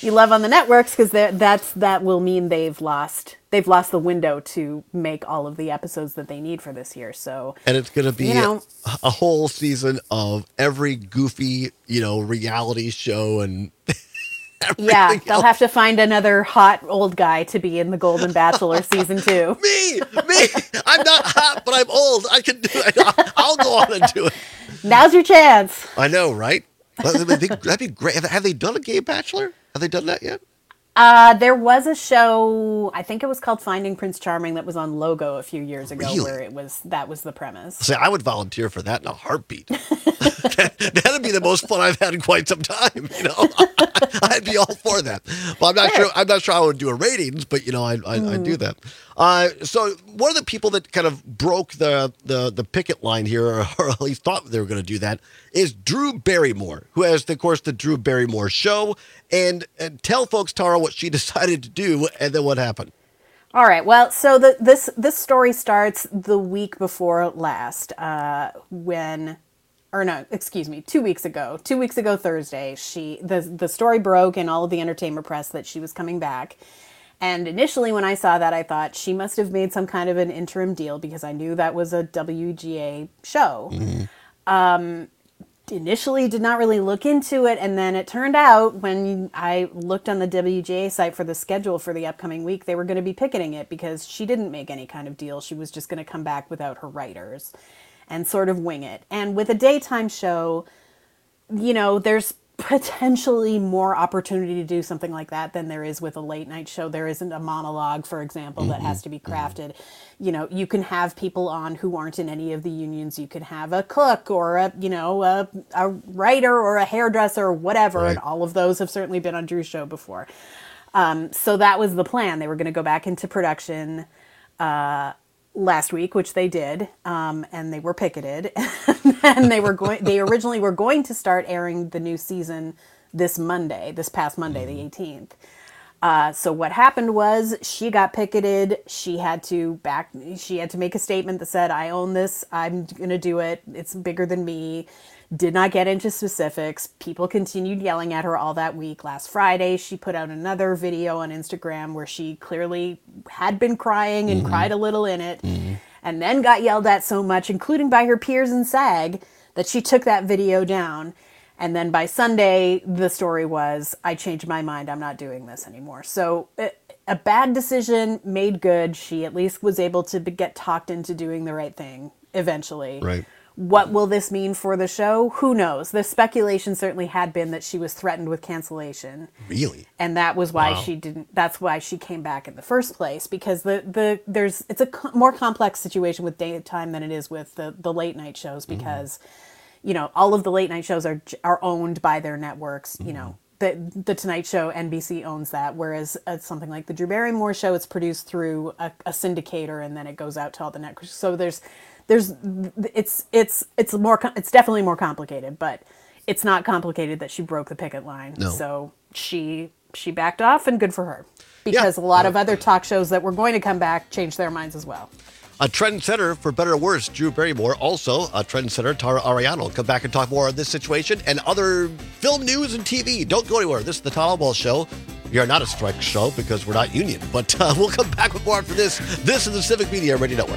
you love on the networks, because that will mean they've lost the window to make all of the episodes that they need for this year. So, and it's going to be a whole season of every goofy, reality show and yeah, they'll have to find another hot old guy to be in the Golden Bachelor season 2. Me. I'm not hot, but I'm old. I can do it. I'll go on and do it. Now's your chance. I know, right? That'd be great. Have they done a gay bachelor? Have they done that yet? There was a show, I think it was called Finding Prince Charming, that was on Logo a few years ago, where that was the premise. See, I would volunteer for that in a heartbeat. That'd be the most fun I've had in quite some time. I'd be all for that. Well, I'm not sure I would do a ratings, but I'd do that. So one of the people that kind of broke the picket line here, or at least thought they were going to do that, is Drew Barrymore, who has, of course, the Drew Barrymore Show. And tell folks, Tara, what she decided to do and then what happened. All right. Well, so this story starts the week before last, 2 weeks ago. 2 weeks ago Thursday, the story broke in all of the entertainment press that she was coming back. And initially when I saw that, I thought she must have made some kind of an interim deal, because I knew that was a WGA show. Mm-hmm. Initially did not really look into it, and then it turned out when I looked on the WGA site for the schedule for the upcoming week, they were going to be picketing it because she didn't make any kind of deal. She was just going to come back without her writers and sort of wing it. And with a daytime show, there's potentially more opportunity to do something like that than there is with a late night show. There isn't a monologue, for example, that has to be crafted. You can have people on who aren't in any of the unions. You can have a cook or a writer or a hairdresser or whatever. Right. And all of those have certainly been on Drew's show before. So that was the plan. They were going to go back into production last week, which they did, and they were picketed, and they originally were going to start airing the new season this past Monday, the 18th. So what happened was she got picketed. She had to make a statement that said, I own this. I'm going to do it. It's bigger than me. Did not get into specifics. People continued yelling at her all that week. Last Friday, she put out another video on Instagram where she clearly had been crying and cried a little in it, and then got yelled at so much, including by her peers in SAG, that she took that video down. And then by Sunday, the story was, I changed my mind. I'm not doing this anymore. So a bad decision made good. She at least was able to get talked into doing the right thing eventually. Right. What will this mean for the show? Who knows? The speculation certainly had been that she was threatened with cancellation. Really? And that was why she didn't. That's why she came back in the first place, because it's a more complex situation with daytime than it is with the late night shows, because all of the late night shows are owned by their networks. The Tonight Show, NBC owns that, whereas something like the Drew Barrymore Show, it's produced through a syndicator, and then it goes out to all the networks. So it's definitely more complicated, but it's not complicated that she broke the picket line. No. So she backed off, and good for her, because a lot of other talk shows that were going to come back changed their minds as well. A trendsetter, for better or worse, Drew Barrymore. Also a trendsetter, Tara Ariano. We'll come back and talk more on this situation and other film news and TV. Don't go anywhere. This is the Todd Albaugh Show. We are not a strike show because we're not union, but we'll come back with more after this. This is the Civic Media Radio Network.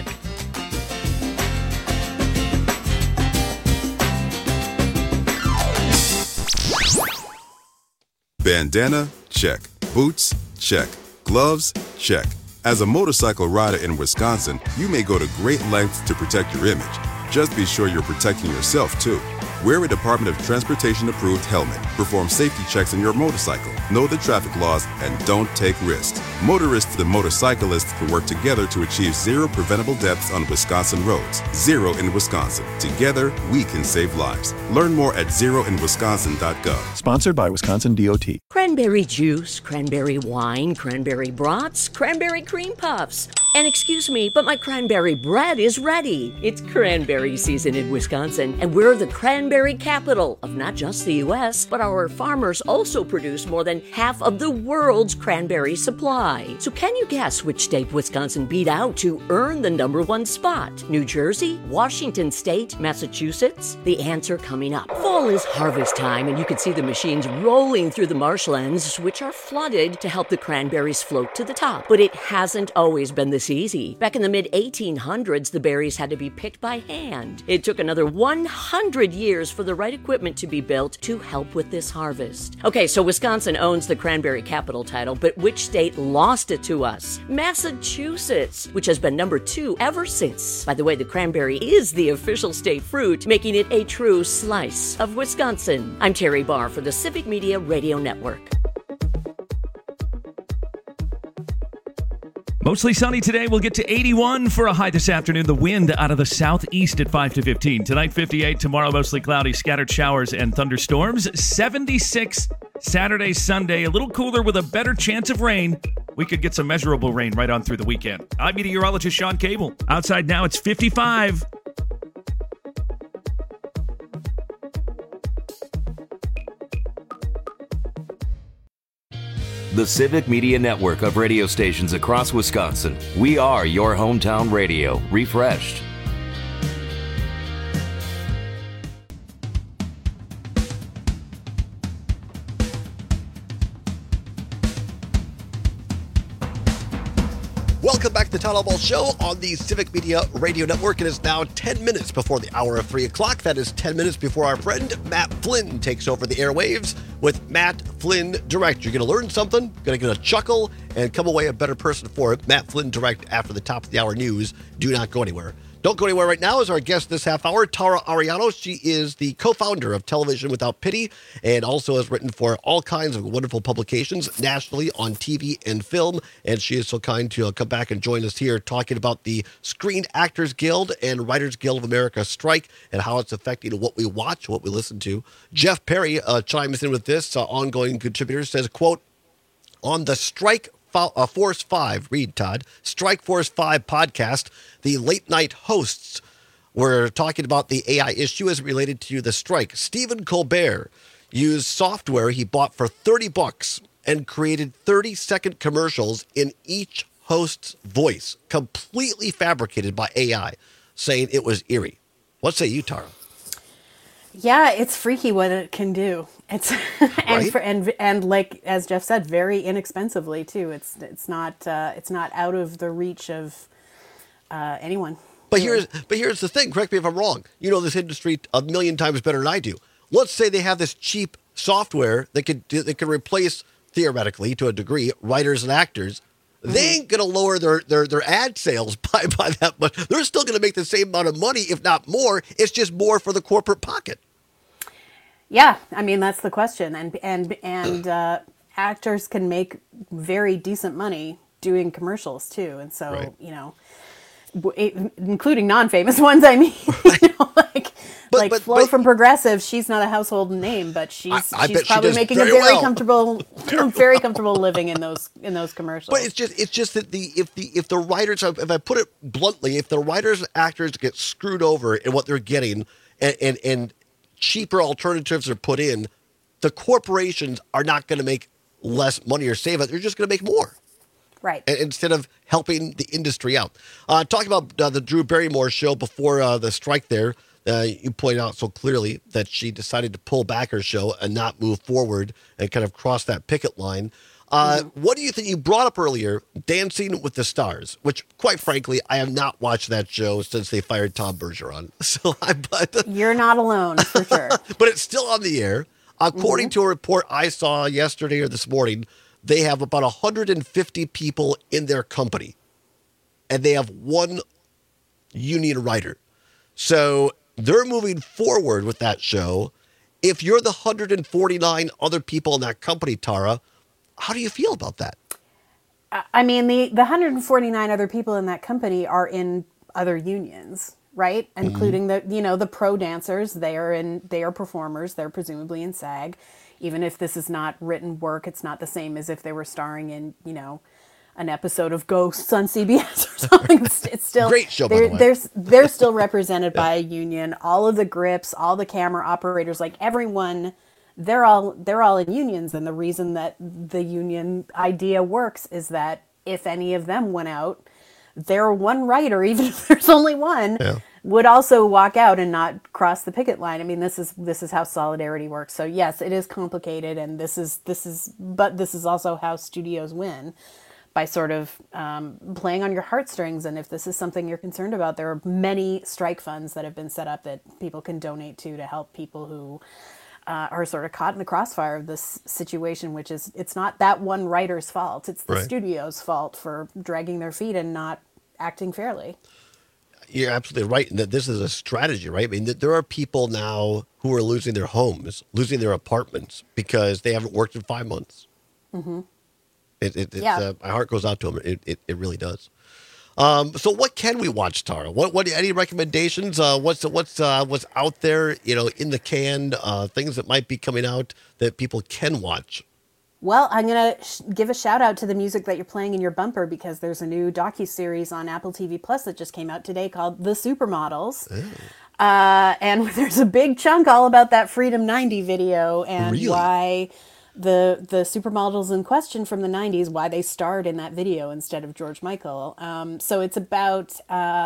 Bandana? Check. Boots? Check. Gloves? Check. As a motorcycle rider in Wisconsin, you may go to great lengths to protect your image. Just be sure you're protecting yourself, too. Wear a Department of Transportation-approved helmet. Perform safety checks on your motorcycle. Know the traffic laws and don't take risks. Motorists and motorcyclists can work together to achieve zero preventable deaths on Wisconsin roads. Zero in Wisconsin. Together, we can save lives. Learn more at zeroinwisconsin.gov. Sponsored by Wisconsin DOT. Cranberry juice, cranberry wine, cranberry brats, cranberry cream puffs. And excuse me, but my cranberry bread is ready. It's cranberry season in Wisconsin, and we're the cranberry capital of not just the U.S., but our farmers also produce more than half of the world's cranberry supply. So can you guess which state Wisconsin beat out to earn the #1 spot? New Jersey? Washington State? Massachusetts? The answer coming up. Fall is harvest time, and you can see the machines rolling through the marshlands, which are flooded to help the cranberries float to the top. But it hasn't always been this easy. Back in the mid-1800s, the berries had to be picked by hand. It took another 100 years for the right equipment to be built to help with this harvest. Okay, so Wisconsin owns the cranberry capital title, but which state lost it to us? Massachusetts, which has been #2 ever since. By the way, the cranberry is the official state fruit, making it a true slice of Wisconsin. I'm Terry Barr for the Civic Media Radio Network. Mostly sunny today. We'll get to 81 for a high this afternoon. The wind out of the southeast at 5 to 15. Tonight, 58. Tomorrow, mostly cloudy, scattered showers and thunderstorms. 76 Saturday, Sunday. A little cooler with a better chance of rain. We could get some measurable rain right on through the weekend. I'm meteorologist Sean Cable. Outside now, it's 55. The Civic Media Network of radio stations across Wisconsin. We are your hometown radio, refreshed. Welcome back to the Todd Albaugh Show on the Civic Media Radio Network. It is now 10 minutes before the hour of 3 o'clock. That is 10 minutes before our friend Matt Flynn takes over the airwaves with Matt Flynn Direct. You're going to learn something, going to get a chuckle, and come away a better person for it. Matt Flynn Direct after the top of the hour news. Do not go anywhere. Don't go anywhere right now is our guest this half hour, Tara Ariano. She is the co-founder of Television Without Pity and also has written for all kinds of wonderful publications nationally on TV and film. And she is so kind to come back and join us here talking about the Screen Actors Guild and Writers Guild of America strike and how it's affecting what we watch, what we listen to. Jeff Perry chimes in with this, ongoing contributor, says, quote, on the Strike Force 5, read Todd, Strike Force 5 podcast, the late night hosts were talking about the AI issue as related to the strike. Stephen Colbert used software he bought for $30 and created 30-second commercials in each host's voice, completely fabricated by AI, saying it was eerie. What say you, Tara? Yeah, it's freaky what it can do. It's and like as Jeff said, very inexpensively too. It's not out of the reach of anyone. But here's the thing. Correct me if I'm wrong. You know this industry a million times better than I do. Let's say they have this cheap software that could replace, theoretically to a degree, writers and actors. They ain't going to lower their ad sales by that much. They're still going to make the same amount of money, if not more. It's just more for the corporate pocket. Yeah, I mean that's the question, and actors can make very decent money doing commercials too, and so you know, including non-famous ones. I mean, you know, like Flo from Progressive, she's not a household name, but she's probably making a very comfortable living in those commercials. But it's just that if the writers, if I put it bluntly, if the writers and actors get screwed over in what they're getting, and cheaper alternatives are put in, the corporations are not going to make less money or save it. They're just going to make more. Right. Instead of helping the industry out. Talking about the Drew Barrymore show before the strike there, you pointed out so clearly that she decided to pull back her show and not move forward and kind of cross that picket line. What do you think? You brought up earlier Dancing with the Stars, which, quite frankly, I have not watched that show since they fired Tom Bergeron. So you're not alone, for sure. But it's still on the air. According to a report I saw yesterday or this morning, they have about 150 people in their company, and they have one union writer. So they're moving forward with that show. If you're the 149 other people in that company, Tara, how do you feel about that? I mean, the 149 other people in that company are in other unions, right? Including the pro dancers. They are performers. They're presumably in SAG. Even if this is not written work, it's not the same as if they were starring in, an episode of Ghosts on CBS or something. It's still great show, by the way. They're still represented by a union. All of the grips, all the camera operators, like everyone, they're all in unions. And the reason that the union idea works is that if any of them went out, their one writer, even if there's only one, would also walk out and not cross the picket line. I mean, this is how solidarity works. So yes, it is complicated, and this is also how studios win, by sort of playing on your heartstrings. And if this is something you're concerned about, there are many strike funds that have been set up that people can donate to help people who are sort of caught in the crossfire of this situation, which is, it's not that one writer's fault. It's the studio's fault for dragging their feet and not acting fairly. You're absolutely right. And that this is a strategy, right? I mean, there are people now who are losing their homes, losing their apartments because they haven't worked in 5 months. Mm-hmm. My heart goes out to them. It really does. So what can we watch, Tara? What any recommendations? What's out there, in the can, things that might be coming out that people can watch? Well, I'm going to give a shout out to the music that you're playing in your bumper, because there's a new docuseries on Apple TV Plus that just came out today called The Supermodels. And there's a big chunk all about that Freedom 90 video and why the supermodels in question from the 90s, why they starred in that video instead of George Michael. So it's about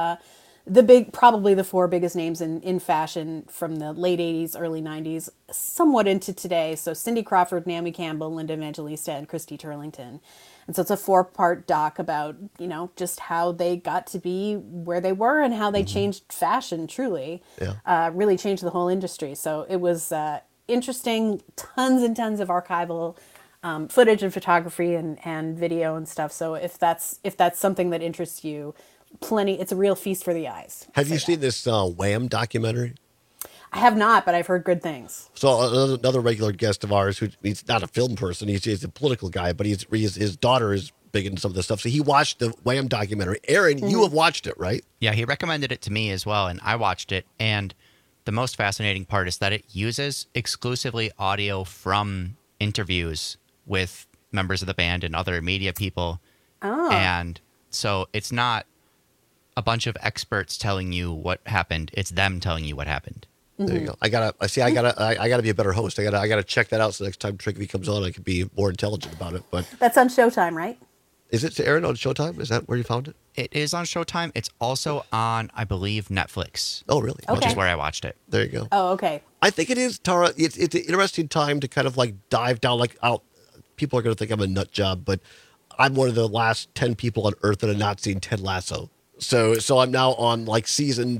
probably the 4 biggest names in fashion from the late 80s, early 90s, somewhat into today. So Cindy Crawford, Naomi Campbell, Linda Evangelista, and Christy Turlington. And so it's a 4-part doc about, just how they got to be where they were and how they changed fashion, truly. Really changed the whole industry. So it was interesting, tons and tons of archival footage and photography and video and stuff. So if that's something that interests you, it's a real feast for the eyes. Have you seen this Wham documentary? I have not, but I've heard good things. So another regular guest of ours, he's not a film person, he's a political guy, but his daughter is big into some of this stuff. So he watched the Wham documentary. Aaron, you have watched it, right? Yeah, he recommended it to me as well, and I watched it. And the most fascinating part is that it uses exclusively audio from interviews with members of the band and other media people. Oh. And so it's not a bunch of experts telling you what happened. It's them telling you what happened. There you go. I gotta be a better host. I gotta check that out. So next time Tricky comes on, I can be more intelligent about it. But that's on Showtime, right? Is it, Aaron, on Showtime? Is that where you found it? It is on Showtime. It's also on, I believe, Netflix. Oh, really? Which is where I watched it. There you go. Oh, okay. I think it is, Tara. It's an interesting time to kind of dive down. People are going to think I'm a nut job, but I'm one of the last 10 people on Earth that have not seen Ted Lasso. So I'm now on season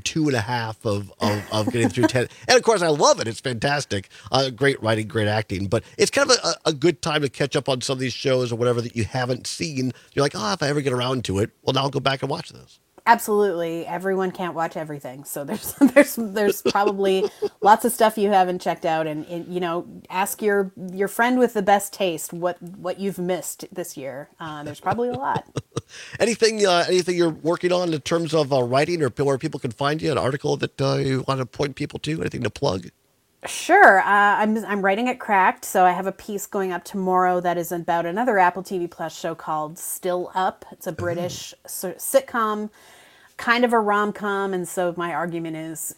2.5 of getting through 10. And of course, I love it. It's fantastic. Great writing, great acting. But it's kind of a good time to catch up on some of these shows or whatever that you haven't seen. You're like, if I ever get around to it, well, now I'll go back and watch this. Absolutely. Everyone can't watch everything. So there's probably lots of stuff you haven't checked out, and ask your friend with the best taste what you've missed this year. There's probably a lot. Anything you're working on in terms of writing, or where people can find you, an article that you want to point people to, anything to plug? Sure. I'm writing at Cracked, so I have a piece going up tomorrow that is about another Apple TV Plus show called Still Up. It's a British sitcom, kind of a rom-com, and so my argument is,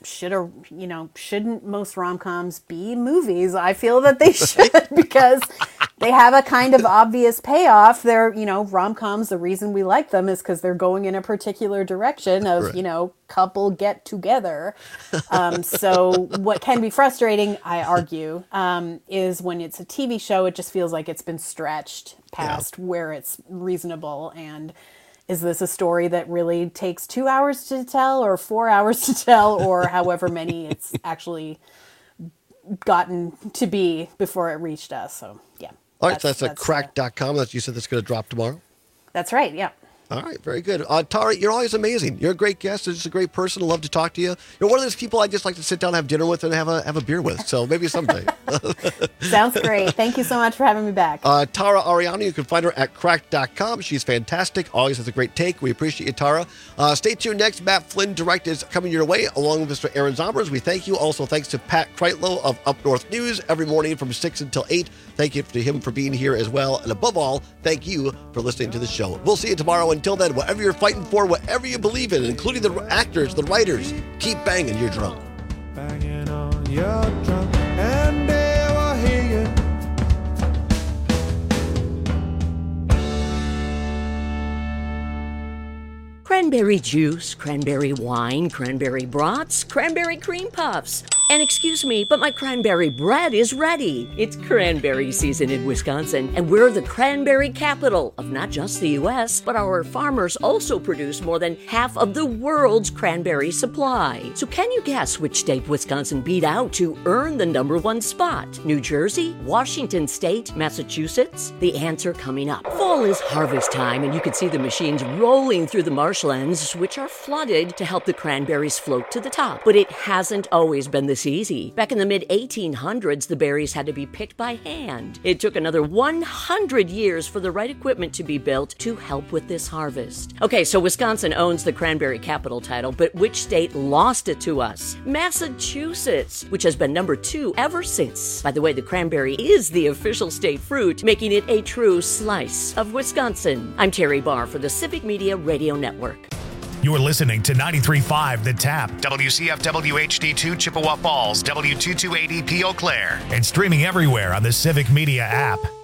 shouldn't most rom-coms be movies? I feel that they should, because they have a kind of obvious payoff. They're, rom-coms, the reason we like them is because they're going in a particular direction of, couple get together. So what can be frustrating, I argue, is when it's a TV show, it just feels like it's been stretched past where it's reasonable. And is this a story that really takes 2 hours to tell, or 4 hours to tell, or however many it's actually gotten to be before it reached us? So, yeah. All right, so that's at cracked.com. You said that's going to drop tomorrow? That's right, yeah. All right, very good. Tara, you're always amazing. You're a great guest. You're just a great person. I love to talk to you. You're one of those people I just like to sit down and have dinner with and have a beer with. So maybe someday. Sounds great. Thank you so much for having me back. Tara Ariano, you can find her at cracked.com. She's fantastic. Always has a great take. We appreciate you, Tara. Stay tuned next. Matt Flynn Direct is coming your way along with Mr. Aaron Zombers. We thank you. Also, thanks to Pat Kreitlow of Up North News every morning from 6 until 8. Thank you to him for being here as well. And above all, thank you for listening to the show. We'll see you tomorrow. Until then, whatever you're fighting for, whatever you believe in, including the actors, the writers, keep banging your drum. Banging on your drum, and they will hear you. Cranberry juice, cranberry wine, cranberry brats, cranberry cream puffs. And excuse me, but my cranberry bread is ready. It's cranberry season in Wisconsin, and we're the cranberry capital of not just the U.S., but our farmers also produce more than half of the world's cranberry supply. So can you guess which state Wisconsin beat out to earn the #1 spot? New Jersey? Washington State? Massachusetts? The answer coming up. Fall is harvest time, and you can see the machines rolling through the marshlands, which are flooded to help the cranberries float to the top. But it hasn't always been this easy. Back in the mid-1800s, the berries had to be picked by hand. It took another 100 years for the right equipment to be built to help with this harvest. Okay, so Wisconsin owns the cranberry capital title, but which state lost it to us? Massachusetts, which has been #2 ever since. By the way, the cranberry is the official state fruit, making it a true slice of Wisconsin. I'm Terry Barr for the Civic Media Radio Network. You're listening to 93.5 The Tap, WCFW HD2 Chippewa Falls, W228EP Eau Claire, and streaming everywhere on the Civic Media app.